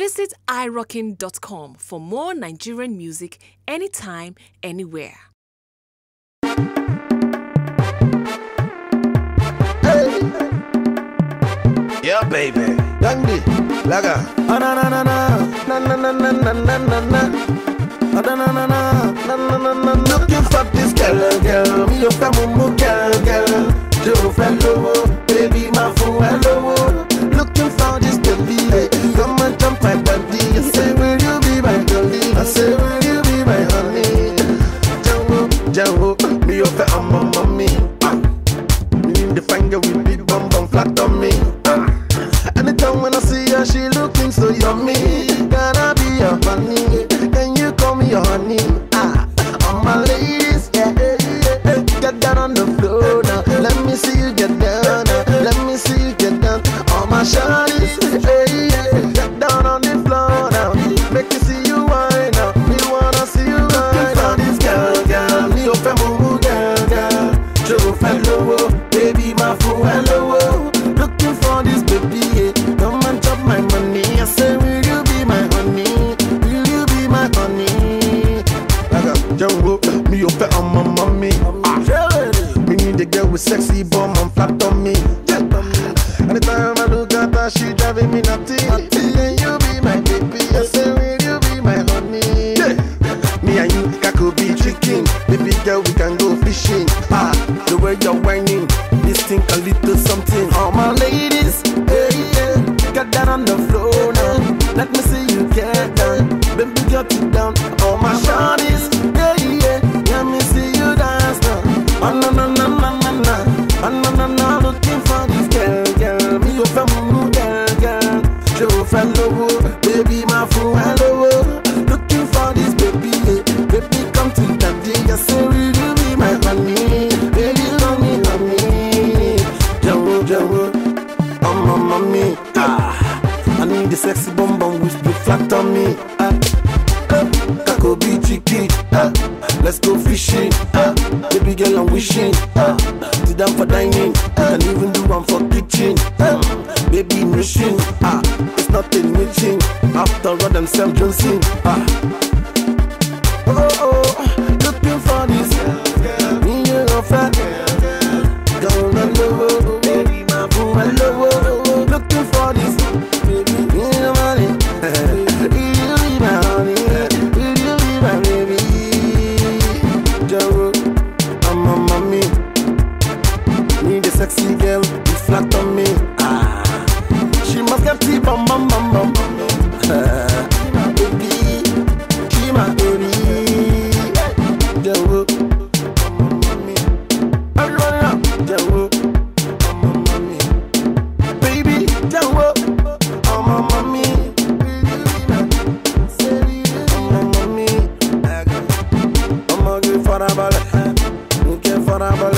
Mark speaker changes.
Speaker 1: Visit irockin.com for more Nigerian music anytime, anywhere.
Speaker 2: Hey.
Speaker 3: Yeah, baby.
Speaker 2: Dandy, Laga. Na na na na na na na na na na na na na. Na na na na na na. Looking for this girl, me your family girl. Joe fellow, baby my fool hello. Looking for this baby, come and jump my body. I say will you be my girlie? I say will you be my honey? Joe, me your family mommy. Me need the finger with big bum bum flat on me. Anytime when I see her, she looking so yummy. Gotta be your honey. Can you call me your honey? All my ladies, yeah, get down on the floor now. Let me see you get down. Let me see you get down. All my shawties, get down on the floor now. Make you see you wine now. Me wanna see you wine now. This girl, me open mumu girl. Joe fellow, baby my fool hello. Looking for this baby, yeah. Come and chop my money. I say, will you be my honey? Will you be my honey? Joe, me your pet on my mommy. Me need a girl with sexy bum and flat on me. Anytime I look at her, she driving me nutty. Can you be my baby? I say, will you be my honey? Me and you, could be chicken. Baby girl, we can go fishing. The way you're whining, this thing a little something. All my ladies, get down on the floor now. Let me see you get down. Baby, get it down. All my shawties, let me see you dance now. No, no, looking for this girl. Me your family girl. Joe fellow, baby, my fool hello. Looking for this baby, baby, come to daddy. I say, will you be my honey? Baby, love me, honey. Joe, oh my mommy. I need the sexy bum bum with the flat on me. Kako be tricky. Let's go fishing. Baby girl, I'm wishing. Sit down for dining. Can even do one for kitchen. Baby mission. It's nothing witching. After all themselves Johnson. Looking for this. Me and your fat. Girl, hello. Baby, my fool, hello. Looking for this. Baby, me and your money. Will you be my honey? Will you be my baby? Joe, I'm a mommy. Need a sexy girl with flat on me. She must get tea bum bum bum bum. Baby, she my baby. Joe, I'm a mommy. Everybody up, Joe, I'm a mommy. Baby, Joe, I'm a mommy. I'm a mommy. I'm a good for a ballet.